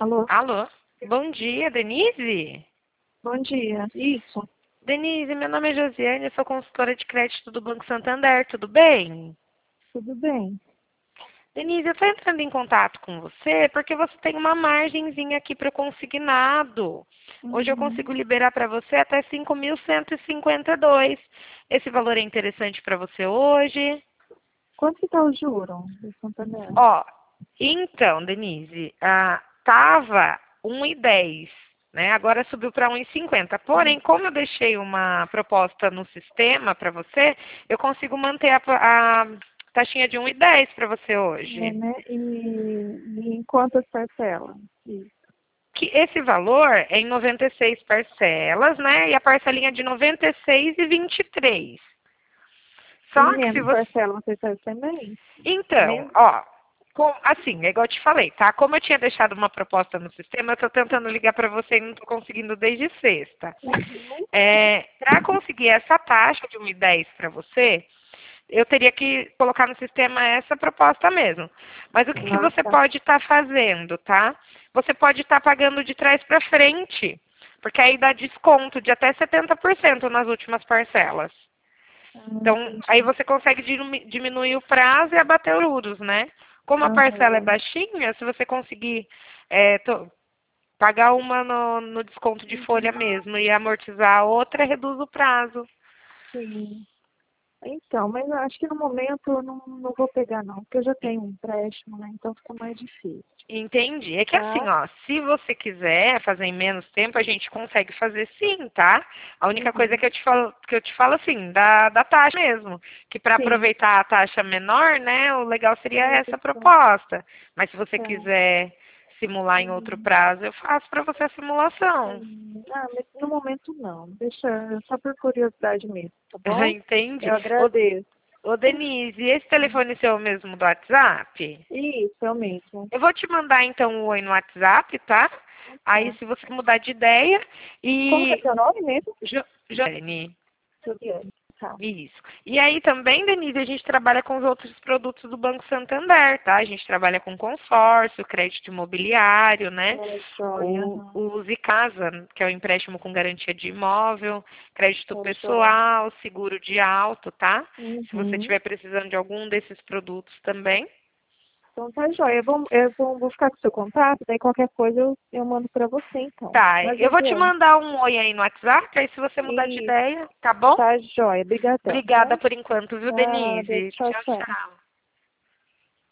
Alô? Alô? Bom dia, Denise? Bom dia. Isso, Denise, meu nome é Josiane, eu sou consultora de crédito do Banco Santander, tudo bem? tudo bem? Denise, eu estou entrando em contato com você porque você tem uma margenzinha aqui para o consignado. Hoje eu Uhum. consigo liberar para você até 5.152. Esse valor é interessante para você hoje? Quanto que tá o juro do Santander? Ó, então, Denise, tava 1,10, né? Agora subiu para 1,50. Porém, como eu deixei uma proposta no sistema para você, eu consigo manter a taxinha de 1,10 para você É, hoje. né? E em quantas parcelas? Isso. Que esse valor é em 96 parcelas, né? E a parcelinha de 96,23. E Só que se menos você parcela você faz também? Então, Menos? ó, assim, é igual eu te falei, tá? Como eu tinha deixado uma proposta no sistema, eu tô tentando ligar para você e não tô conseguindo desde sexta. Uhum. Para conseguir essa taxa de 1,10 para você, eu teria que colocar no sistema essa proposta mesmo. Mas o que, que Ah, você tá. pode estar fazendo, tá? Você pode estar pagando de trás para frente, porque aí dá desconto de até 70% nas últimas parcelas. Então, aí Entendi. você consegue diminuir o prazo e abater os juros, né? Como a parcela é Aham. baixinha, se você conseguir pagar uma no desconto de folha Uhum. mesmo e amortizar a outra, reduz o prazo. Sim. Então, mas eu acho que no momento eu não vou pegar não, porque eu já tenho um empréstimo, né? Então fica mais difícil, Entendi. É que assim, tá? ó, se você quiser fazer em menos tempo, a gente consegue fazer sim, tá? A única coisa Uhum. que eu te falo assim, da taxa mesmo, que para Sim, aproveitar a taxa menor, né, o legal seria sim, essa pessoal. proposta. Mas se você Tá. quiser simular em outro Uhum. prazo, eu faço para você a simulação. Ah, mas no momento não. Deixa só por curiosidade mesmo, tá bom? Entendi. Eu Ô, agradeço. ô Denise, esse telefone seu mesmo do WhatsApp? Isso, é o mesmo. Eu vou te mandar então um oi no WhatsApp, tá? Aí Tá. se você mudar de ideia Como que é e seu nome mesmo? Jane, Juliane. Tá. isso. E aí também, Denise, a gente trabalha com os outros produtos do Banco Santander, tá? A gente trabalha com consórcio, crédito imobiliário, né? É, joia. O Aham. Use Casa, que é o empréstimo com garantia de imóvel, crédito É, joia. pessoal, seguro de auto, tá? Se você Uhum. estiver precisando de algum desses produtos também. Então tá joia. Vou ficar com o seu contato, daí qualquer coisa eu mando pra você então. Tá, Tá, eu vou te Juliane? mandar um oi aí no WhatsApp, aí se você mudar de Isso. ideia, tá bom? Tá joia. Obrigadão, tá? Obrigada por enquanto, viu, Nada. Denise? Tchau, Tchau, tchau. tchau.